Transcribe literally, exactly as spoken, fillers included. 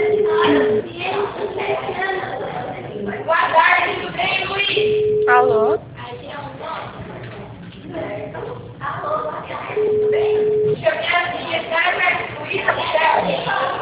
Boa tarde, tudo bem, Luiz? Alô? Alô, boa tarde, tudo bem? Eu quero te chegar para Luiz,